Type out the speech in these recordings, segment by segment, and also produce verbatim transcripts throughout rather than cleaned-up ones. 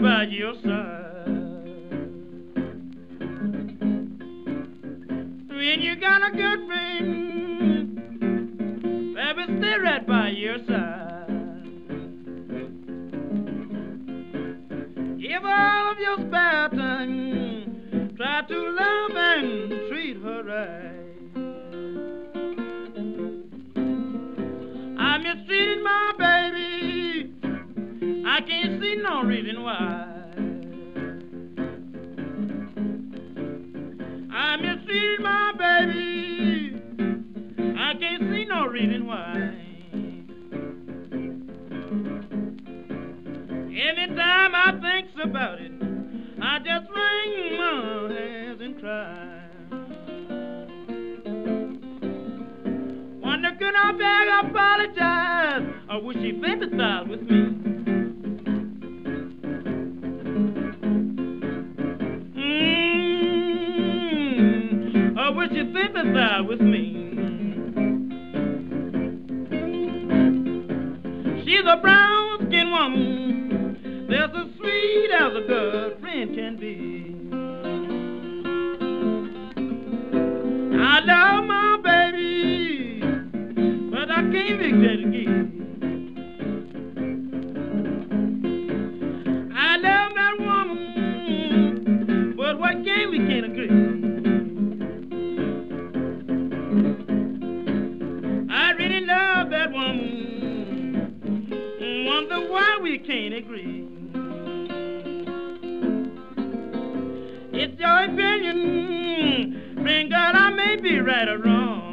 by your side. When you got a good friend, baby, stay right by your side. Give all of your spare time, try to love and treat her right. I mistreated my baby, I can't see no reason why. I mistreated my baby, I can't see no reason why. Anytime I thinks about it, I just wring my hands and cry. Wonder could I beg, apologize, or would she sympathize with me? Mm, or would she sympathize with me? She's a brown-skinned woman, that's as sweet as a good friend can be. I love my baby, but I can't be that again. I love that woman, but what can we can't agree. I really love that woman, wonder why we can't agree. It's your opinion, friend God, I may be right or wrong.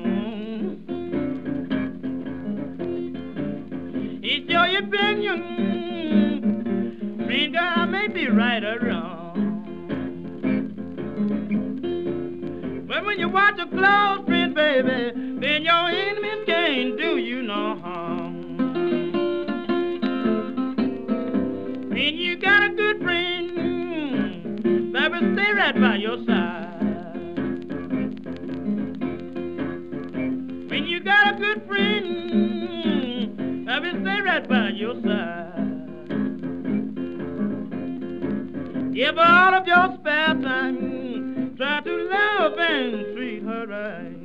It's your opinion, friend God, I may be right or wrong. But when you watch your close, friend, baby, then your enemies can't do you no harm. When you got a good friend, baby, stay right by your side. When you got a good friend, baby, stay right by your side. Give all of your spare time, try to love and treat her right.